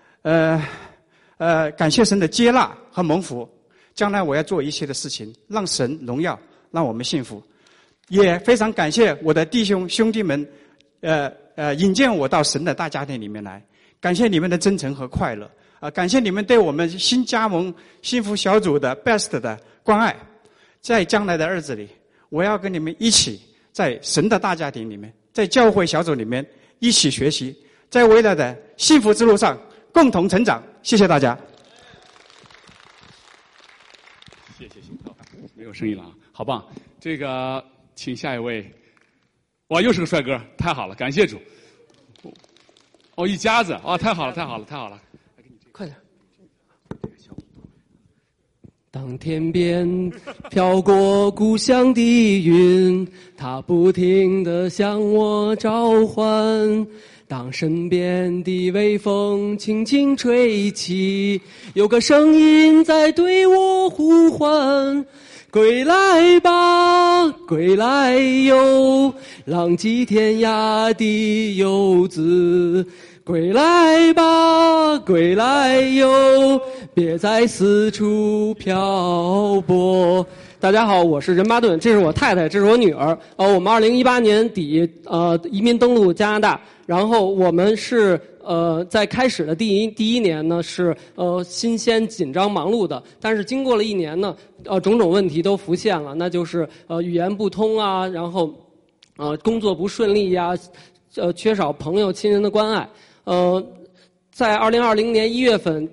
感谢神的接纳和蒙福，将来我要做一切的事情让神荣耀，让我们幸福。也非常感谢我的弟兄弟们引荐我到神的大家庭里面来，感谢你们的真诚和快乐感谢你们对我们新加盟幸福小组的 best 的关爱。在将来的日子里，我要跟你们一起在神的大家庭里面，在教会小组里面一起学习， 在未来的幸福之路上共同成长。谢谢大家。 谢谢邢涛，没有声音了啊，好棒！这个，请下一位。哇，又是个帅哥，太好了，感谢主。哦，一家子，哦，太好了，太好了，太好了！ 快点。当天边飘过故乡的云，它不停地向我召唤。当身边的微风轻轻吹起，有个声音在对我呼唤：归来吧，归来哟，浪迹天涯的游子。归来吧，归来哟，别再四处漂泊。大家好，我是任巴顿，这是我太太，这是我女儿。我们2018年底移民登陆加拿大，然后我们是在开始的第一年呢是新鲜、紧张、忙碌的，但是经过了1年呢，种种问题都浮现了，那就是语言不通啊，然后工作不顺利呀，缺少朋友亲人的关爱。在2020年1月份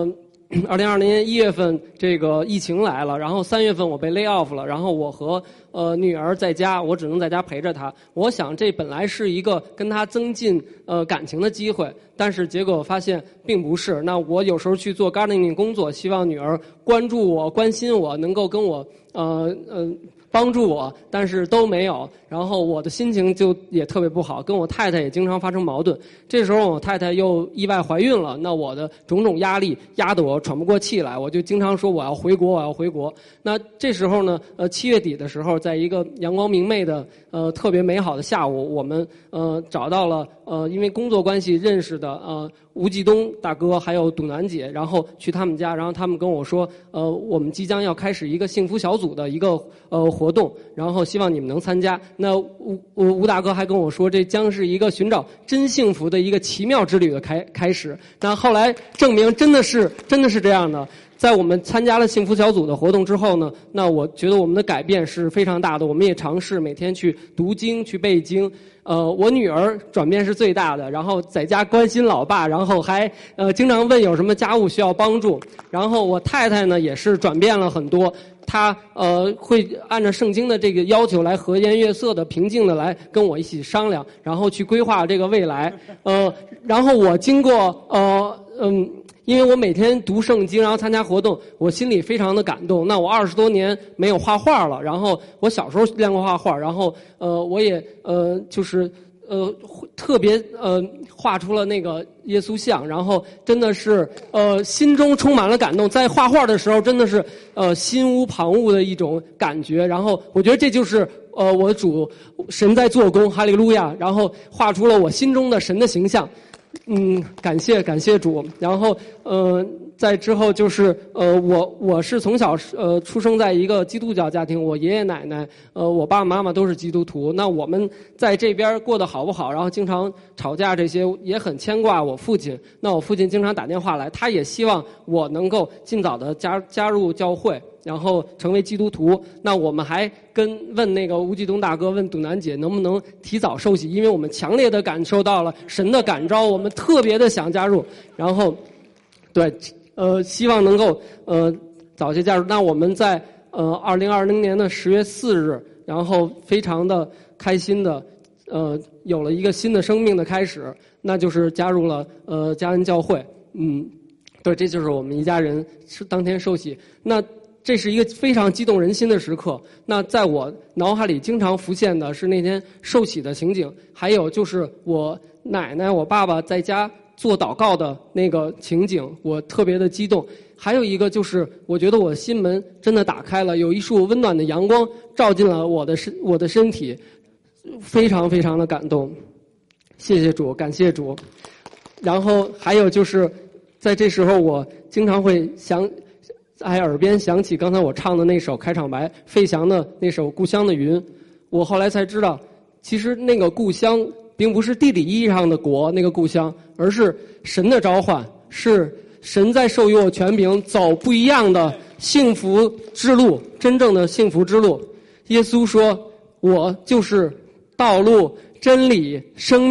，2020年1月份这个疫情来了，然后3月份我被 lay off 了，然后我和女儿在家，我只能在家陪着她。我想这本来是一个跟她增进感情的机会，但是结果发现并不是。那我有时候去做 gardening 工作，希望女儿关注我、关心我，能够跟我帮助我，但是都没有。然后我的心情就也特别不好，跟我太太也经常发生矛盾。这时候我太太又意外怀孕了，那我的种种压力压得我喘不过气来，我就经常说我要回国，我要回国。那这时候呢，7月底的时候，在一个阳光明媚的特别美好的下午，我们找到了因为工作关系认识的吴继东大哥还有董楠姐，然后去他们家，然后他们跟我说我们即将要开始一个幸福小组的一个活动，然后希望你们能参加。那吴大哥还跟我说，这将是一个寻找真幸福的一个奇妙之旅的开始。那后来证明真的是这样的。在我们参加了幸福小组的活动之后呢，那我觉得我们的改变是非常大的。我们也尝试每天去读经、去背经。我女儿转变是最大的，然后在家关心老爸，然后还经常问有什么家务需要帮助。然后我太太呢也是转变了很多，她会按照圣经的这个要求来和颜悦色的、平静的来跟我一起商量，然后去规划这个未来。然后我经过因为我每天读圣经，然后参加活动，我心里非常的感动。那我20多年没有画画了，然后我小时候练过画画，然后我也就是特别画出了那个耶稣像，然后真的是心中充满了感动。在画画的时候，真的是心无旁骛的一种感觉。然后我觉得这就是我主神在做工，哈利路亚。然后画出了我心中的神的形象。感谢主。然后在之后就是我是从小出生在一个基督教家庭，我爷爷奶奶我爸爸妈妈都是基督徒。那我们在这边过得好不好，然后经常吵架，这些也很牵挂我父亲。那我父亲经常打电话来，他也希望我能够尽早的加入教会，然后成为基督徒。那我们还问那个吴继东大哥，问董楠姐能不能提早受洗，因为我们强烈的感受到了神的感召，我们特别的想加入。然后对希望能够早些加入。那我们在2020年的10月4日，然后非常的开心的有了一个新的生命的开始，那就是加入了嘉恩教会。对，这就是我们一家人是当天受洗。那这是一个非常激动人心的时刻。那在我脑海里经常浮现的是那天受洗的情景，还有就是我奶奶、我爸爸在家做祷告的那个情景，我特别的激动。还有一个就是，我觉得我心门真的打开了，有一束温暖的阳光照进了我的身体，非常非常的感动。谢谢主，感谢主。然后还有就是，在这时候我经常会在耳边响起刚才我唱的那首开场白，费翔的那首《故乡的云》。我后来才知道，其实那个故乡并不是地理意义上的国那个故乡，而是神的召唤，是神在授予我权柄，走不一样的幸福之路，真正的幸福之路。耶稣说：“我就是道路、真理、生命，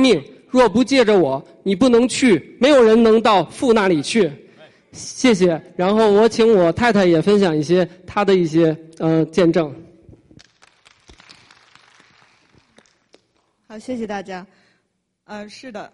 若不借着我，你不能去，没有人能到父那里去。谢谢。然后我请我太太也分享一些她的一些见证。 好，谢谢大家。是的，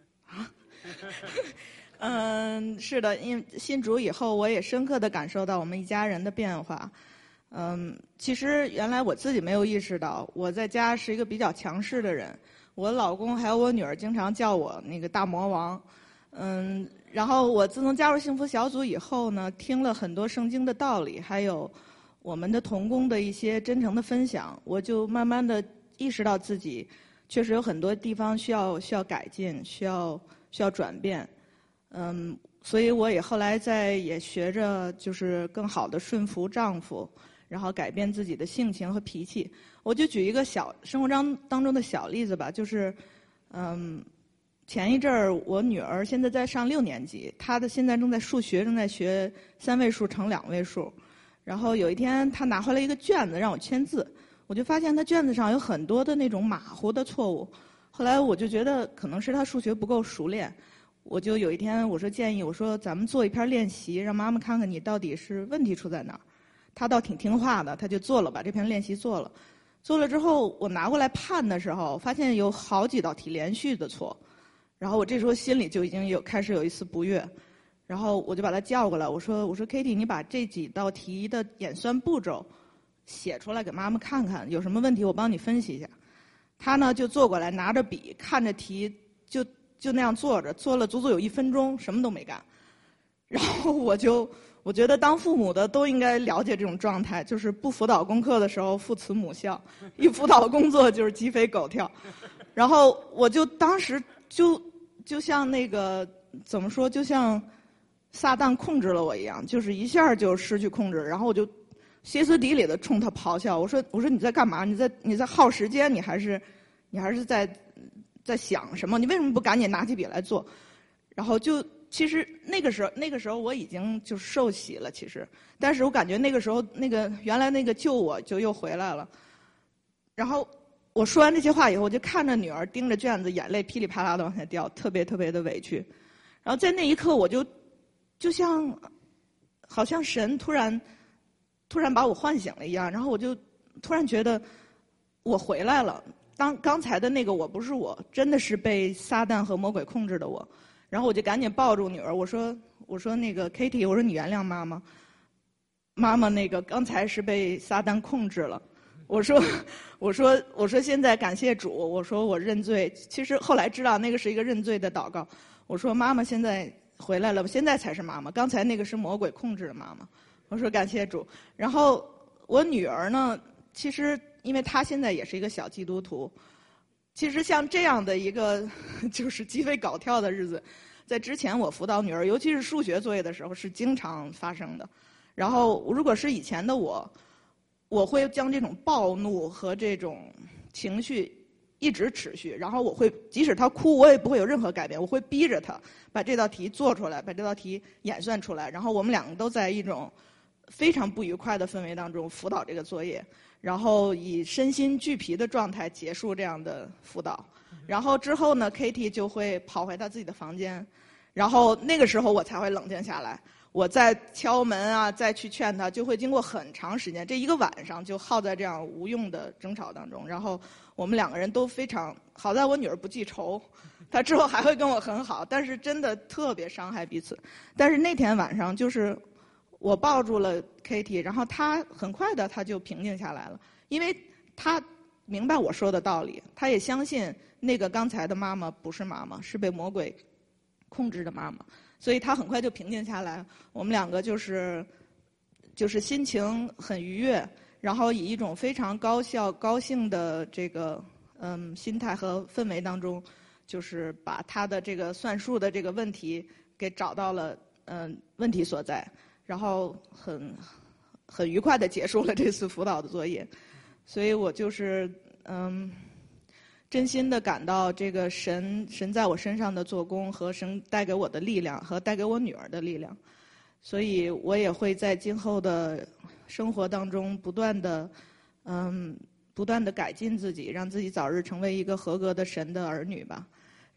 是的，因信主以后，我也深刻地感受到我们一家人的变化。其实原来我自己没有意识到，我在家是一个比较强势的人。我老公还有我女儿经常叫我那个大魔王。然后我自从加入幸福小组以后呢，听了很多圣经的道理，还有我们的同工的一些真诚的分享，我就慢慢的意识到自己确实有很多地方需要改进，需要转变。所以我也后来也学着就是更好的顺服丈夫，然后改变自己的性情和脾气。我就举一个生活当中的小例子吧，就是前一阵儿我女儿现在在上6年级，她现在正在学3位数乘2位数。然后有一天她拿回来一个卷子让我签字，我就发现她卷子上有很多的那种马虎的错误。后来我就觉得可能是她数学不够熟练，我就有一天我建议咱们做一篇练习，让妈妈看看你到底是问题出在哪儿。她倒挺听话的，她就做了，把这篇练习做了。做了之后我拿过来判的时候，发现有好几道题连续的错。然后我这时候心里就已经开始有一丝不悦，然后我就把她叫过来，我说 Kitty， 你把这几道题的演算步骤写出来给妈妈看看，有什么问题我帮你分析一下。她呢就坐过来，拿着笔看着题，就那样坐着，做了足足有1分钟，什么都没干。然后我觉得当父母的都应该了解这种状态，就是不辅导功课的时候父慈母孝，一辅导工作就是鸡飞狗跳。然后我就当时就像那个怎么说，就像撒旦控制了我一样，就是一下就失去控制。然后我就歇斯底里的冲他咆哮，我说你在干嘛？你在耗时间？你还是在想什么？你为什么不赶紧拿起笔来做？然后其实那个时候我已经就受洗了，其实，但是我感觉那个时候原来那个救我就又回来了。然后我说完这些话以后，我就看着女儿盯着卷子，眼泪噼里啪啦的往下掉，特别特别的委屈。然后在那一刻，我就像好像神突然把我唤醒了一样，然后我就突然觉得我回来了。刚才的那个我不是我，真的是被撒旦和魔鬼控制的我。然后我就赶紧抱住女儿，我说那个 Kitty， 我说你原谅妈妈，妈妈那个刚才是被撒旦控制了。我说现在感谢主，我说我认罪。其实后来知道那个是一个认罪的祷告。我说妈妈现在回来了，现在才是妈妈，刚才那个是魔鬼控制的妈妈。我说感谢主。然后我女儿呢，其实因为她现在也是一个小基督徒。其实像这样的一个就是鸡飞狗跳的日子，在之前我辅导女儿，尤其是数学作业的时候是经常发生的。然后如果是以前的我会将这种暴怒和这种情绪一直持续，然后我会即使她哭，我也不会有任何改变，我会逼着她把这道题做出来，把这道题演算出来。然后我们两个都在一种非常不愉快的氛围当中辅导这个作业。然后以身心俱疲的状态结束这样的辅导，然后之后呢 ，Kitty 就会跑回她自己的房间，然后那个时候我才会冷静下来，我再敲门啊，再去劝她，就会经过很长时间，这一个晚上就耗在这样无用的争吵当中。然后我们两个人都非常好在我女儿不记仇，她之后还会跟我很好，但是真的特别伤害彼此。但是那天晚上就是我抱住了 Kitty， 然后她很快的她就平静下来了，因为她明白我说的道理，她也相信那个刚才的妈妈不是妈妈，是被魔鬼控制的妈妈，所以她很快就平静下来。我们两个就是心情很愉悦，然后以一种非常高兴的这个心态和氛围当中，就是把她的这个算术的这个问题给找到了问题所在。然后很愉快地结束了这次辅导的作业，所以我就是真心的感到这个神在我身上的做工和神带给我的力量和带给我女儿的力量，所以我也会在今后的生活当中不断的改进自己，让自己早日成为一个合格的神的儿女吧。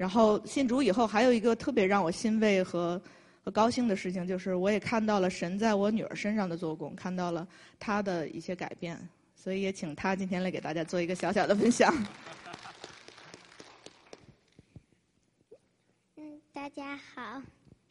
然后信主以后，还有一个特别让我欣慰和高兴的事情，就是我也看到了神在我女儿身上的做工，看到了她的一些改变，所以也请她今天来给大家做一个小小的分享。 大家好。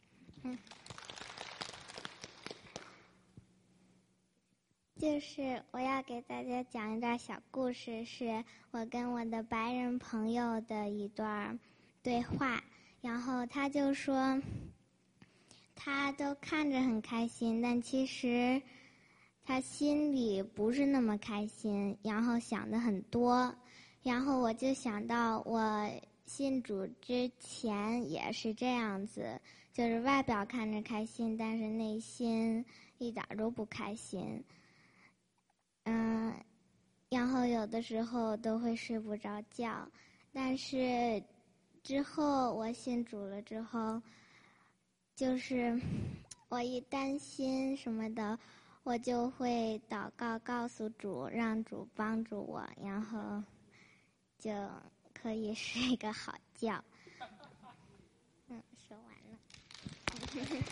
就是我要给大家讲一段小故事，是我跟我的白人朋友的一段对话。然后他就说，他都看着很开心，但其实他心里不是那么开心，然后想的很多。然后我就想到我信主之前也是这样子，就是外表看着开心，但是内心一点都不开心。然后有的时候都会睡不着觉，但是之后我信主了之后，就是我一担心什么的，我就会祷告告诉主，让主帮助我，然后就可以睡个好觉。说完了。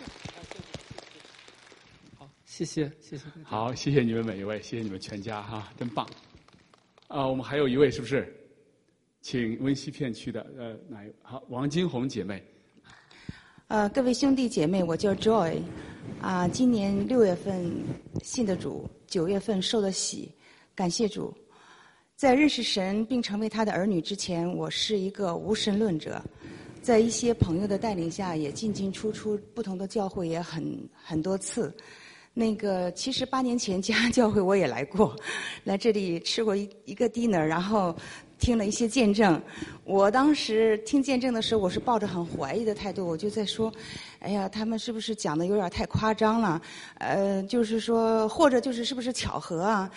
好，谢谢。 好，谢谢你们每一位，谢谢你们全家哈，真棒。我们还有一位是不是？请温溪片区的哪一？好，王金红姐妹。 各位兄弟姐妹，我叫 Joy， 今年6月份信的主，9月份受的洗，感谢主。在认识神并成为他的儿女之前，我是一个无神论者，在一些朋友的带领下，也进进出出不同的教会也很多次。其实8年前嘉安教会我也来过，来这里吃过一个 dinner， 然后听了一些见证。我当时听见证的时候，我是抱着很怀疑的态度，我就在说，哎呀，他们是不是讲的有点太夸张了？就是说，或者就是是不是巧合啊？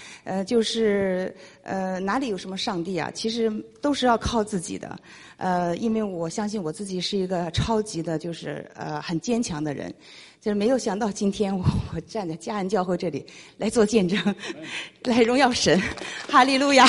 哪里有什么上帝啊？其实都是要靠自己的。因为我相信我自己是一个超级的，很坚强的人。就是没有想到今天我站在嘉安教会这里来做见证，来荣耀神，哈利路亚。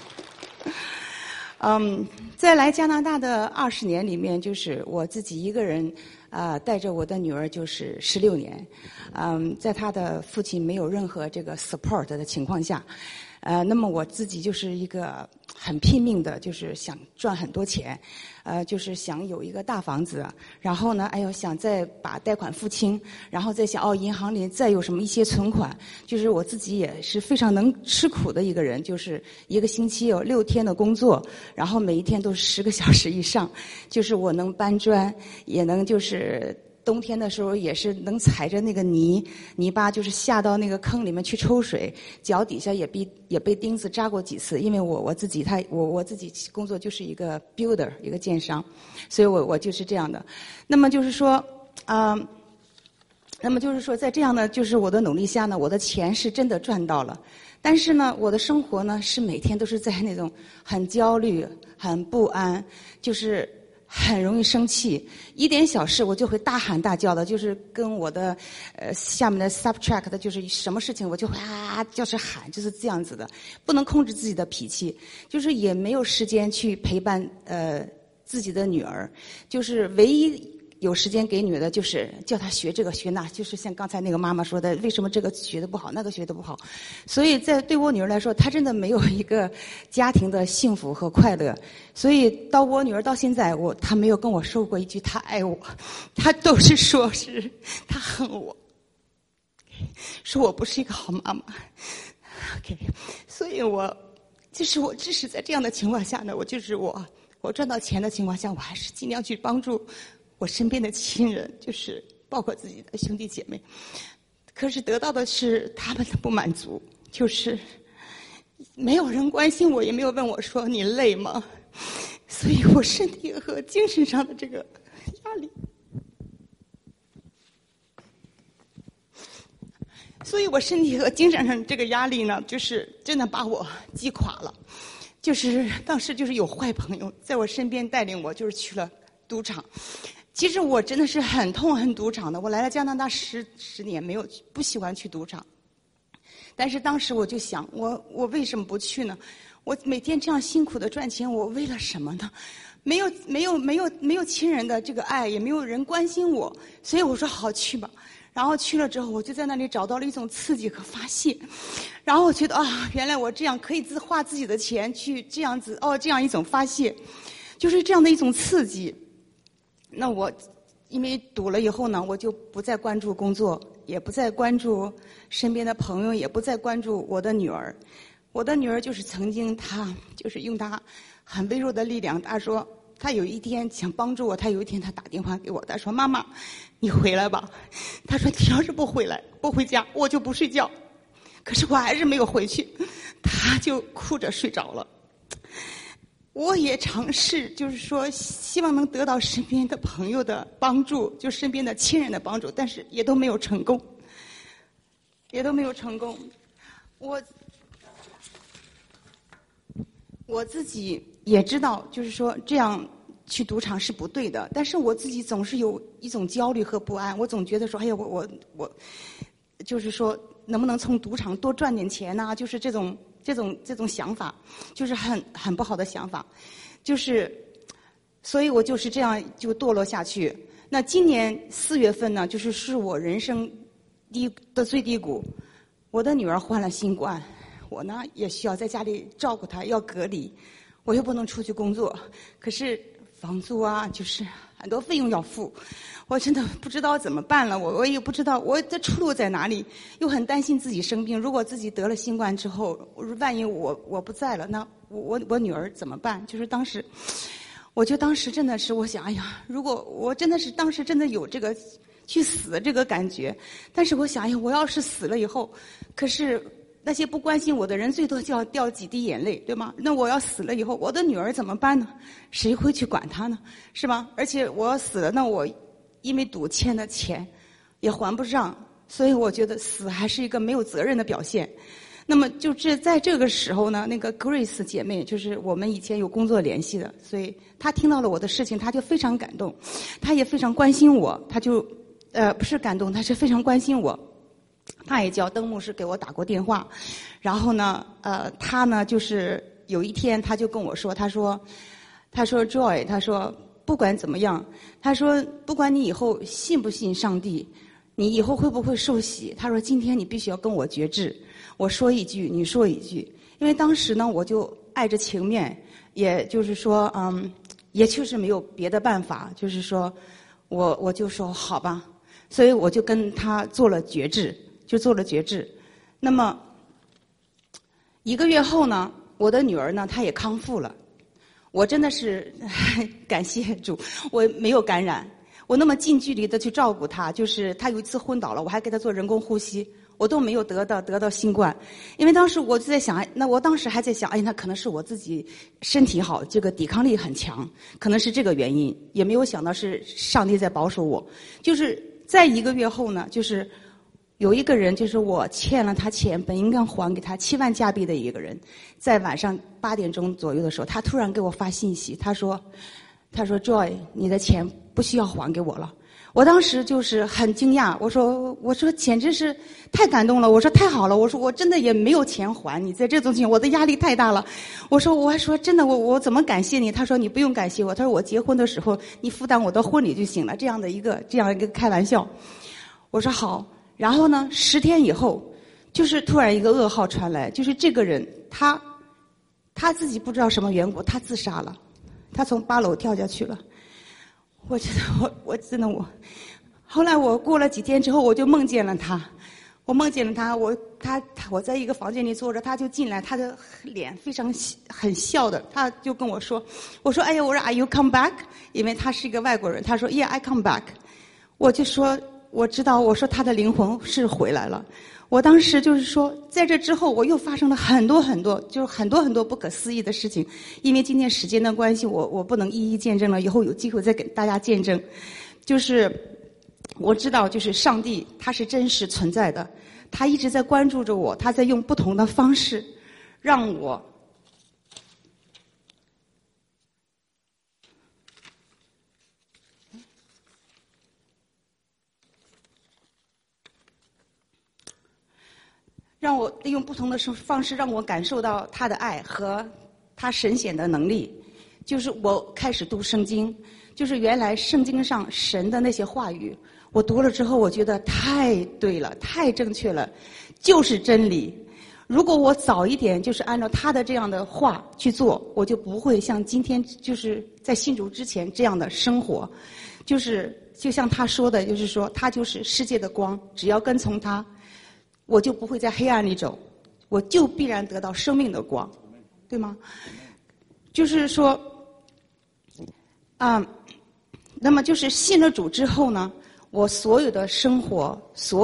在来加拿大的20年里面，就是我自己一个人带着我的女儿就是16年，在她的父亲没有任何这个 support 的情况下，那么我自己就是一个很拼命的，就是想赚很多钱，就是想有一个大房子，然后呢，想再把贷款付清，然后再想银行里再有什么一些存款，就是我自己也是非常能吃苦的一个人，就是一个星期有6天的工作，然后每一天都是10个小时以上，就是我能搬砖，也能就是冬天的时候也是能踩着那个泥巴，就是下到那个坑里面去抽水，脚底下也被钉子扎过几次。因为我自己工作就是一个 builder， 一个建商，所以我就是这样的。那么就是说在这样的就是我的努力下呢，我的钱是真的赚到了。但是呢，我的生活呢是每天都是在那种很焦虑、很不安，就是很容易生气，一点小事我就会大喊大叫的，就是跟我的下面的 subtract 的，就是什么事情我就会就是喊，就是这样子的，不能控制自己的脾气，就是也没有时间去陪伴自己的女儿，就是唯一有时间给女儿的就是叫她学这个学那，就是像刚才那个妈妈说的，为什么这个学得不好，那个学得不好。所以对我女儿来说，她真的没有一个家庭的幸福和快乐。所以到我女儿到现在，她没有跟我说过一句她爱我，她都是说是她恨我，说我不是一个好妈妈。OK， 所以我即使在这样的情况下呢，我赚到钱的情况下，我还是尽量去帮助我身边的亲人，就是包括自己的兄弟姐妹。可是得到的是他们的不满足，就是没有人关心我，也没有问我说你累吗？所以我身体和精神上的这个压力，这个压力呢，就是真的把我击垮了。就是当时就是有坏朋友在我身边带领我，就是去了赌场。其实我真的是很痛恨赌场的，我来了加拿大10年，不喜欢去赌场。但是当时我就想，我为什么不去呢？我每天这样辛苦的赚钱，我为了什么呢？ 没有亲人的这个爱，也没有人关心我，所以我说好去吧。然后去了之后，我就在那里找到了一种刺激和发泄。然后我觉得啊，原来我这样可以花自己的钱去这样子这样一种发泄，就是这样的一种刺激。那我因为读了以后呢，我就不再关注工作，也不再关注身边的朋友，也不再关注我的女儿。我的女儿就是曾经她就是用她很微弱的力量，她说她有一天想帮助我，她有一天她打电话给我，她说妈妈你回来吧，她说你要是不回来不回家我就不睡觉。可是我还是没有回去，她就哭着睡着了。我也尝试就是说希望能得到身边的朋友的帮助，就身边的亲人的帮助，但是也都没有成功。我自己也知道就是说这样去赌场是不对的，但是我自己总是有一种焦虑和不安，我总觉得说哎呀我就是说能不能从赌场多赚点钱啊，就是这种想法，就是很不好的想法，就是所以我就是这样就堕落下去。那今年4月份呢，是我人生最低谷，我的女儿患了新冠，我呢也需要在家里照顾她，要隔离，我又不能出去工作，可是房租啊，就是很多费用要付，我真的不知道怎么办了，我也不知道我的出路在哪里，又很担心自己生病，如果自己得了新冠之后，万一我不在了，那我女儿怎么办？就是当时真的是我想，哎呀，如果我真的是当时真的有这个去死的这个感觉，但是我想，哎呀，我要是死了以后，可是那些不关心我的人最多就要掉几滴眼泪，对吗？那我要死了以后，我的女儿怎么办呢？谁会去管她呢？是吧？而且我要死了，那我因为赌欠的钱也还不上，所以我觉得死还是一个没有责任的表现。那么就是在这个时候呢，那个 Grace 姐妹就是我们以前有工作联系的，所以她听到了我的事情，她就非常感动，她也非常关心我，她就不是感动，她是非常关心我。他也叫邓牧师给我打过电话，然后呢，他呢就是有一天他就跟我说，他说 Joy， 他说不管怎么样，他说不管你以后信不信上帝，你以后会不会受洗，他说今天你必须要跟我决志，我说一句你说一句，因为当时呢我就碍着情面，也就是说也确实没有别的办法，就是说我就说好吧，所以我就跟他做了决志。那么1个月后呢，我的女儿呢，她也康复了。我真的是感谢主，我没有感染。我那么近距离的去照顾她，就是她有一次昏倒了，我还给她做人工呼吸，我都没有得到新冠。因为当时我就在想，那我当时还在想，哎，那可能是我自己身体好，这个抵抗力很强，可能是这个原因，也没有想到是上帝在保守我。就是在1个月后呢，就是有一个人，就是我欠了他钱，本应该还给他7万加币的一个人，在晚上8点钟左右的时候，他突然给我发信息，他说 Joy， 你的钱不需要还给我了。我当时就是很惊讶，我说简直是太感动了，我说太好了，我说我真的也没有钱还你，在这种情况我的压力太大了，我还说真的我怎么感谢你？他说你不用感谢我，他说我结婚的时候你负担我的婚礼就行了，这样一个开玩笑。我说好。然后呢，10天以后，就是突然一个噩耗传来，就是这个人他自己不知道什么缘故，他自杀了，他从8楼跳下去了。我觉得我真的后来我过了几天之后，我就梦见了他，我在一个房间里坐着，他就进来，他的脸非常很笑的，他就跟我说，我说哎呀，我说 Are you come back？ 因为他是一个外国人，他说 Yeah I come back。我就说。我知道，我说他的灵魂是回来了。我当时就是说，在这之后，我又发生了很多就是很多不可思议的事情。因为今天时间的关系，我不能一一见证了，以后有机会再给大家见证。就是我知道，就是上帝他是真实存在的，他一直在关注着我，他在用不同的方式让我。让我用不同的方式让我感受到他的爱和他神显的能力， 就是我开始读圣经，就是原来圣经上神的那些话语，我读了之后，我觉得太对了，太正确了，就是真理。如果我早一点就是按照他的这样的话去做，我就不会像今天就是在信主之前这样的生活。就像他说的，就是说他就是世界的光，只要跟从他，我就不会在黑暗里走，我就必然得到生命的光，对吗？就是说，那么就是信了主之后呢，我所有的生活，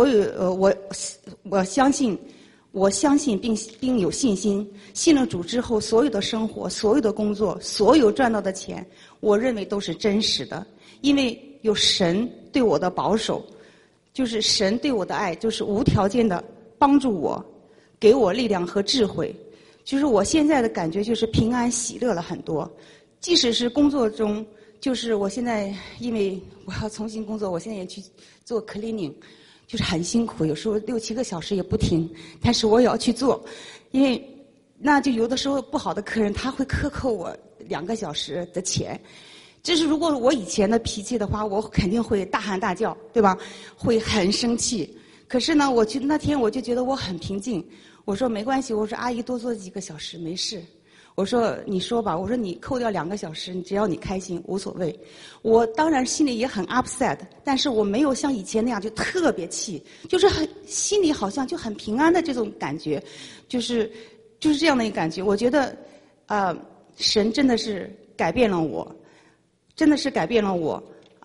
我相信并有信心，信了主之后，所有的生活、所有的工作、所有赚到的钱，我认为都是真实的，因为有神对我的保守，就是神对我的爱，就是无条件的帮助我，给我力量和智慧。就是我现在的感觉就是平安喜乐了很多，即使是工作中，就是我现在因为我要重新工作，我现在也去做 cleaning， 就是很辛苦，有时候6、7个小时也不停，但是我也要去做，因为那就有的时候不好的客人他会克扣我2个小时的钱。这是如果我以前的脾气的话，我肯定会大喊大叫，对吧？会很生气。可是呢，那天我就觉得我很平静。我说没关系，我说阿姨多做几个小时没事。我说你说吧，我说你扣掉2个小时，只要你开心无所谓。我当然心里也很 upset， 但是我没有像以前那样就特别气，就是心里好像就很平安的这种感觉，就是这样的一个感觉。我觉得神真的是改变了我。真的是改变了我，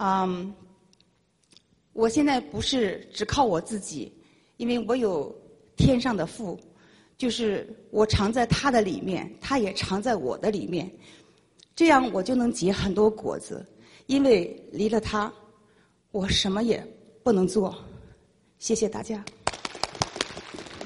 我现在不是只靠我自己，因为我有天上的父，就是我常在他的里面，他也常在我的里面，这样我就能结很多果子，因为离了他，我什么也不能做。谢谢大家。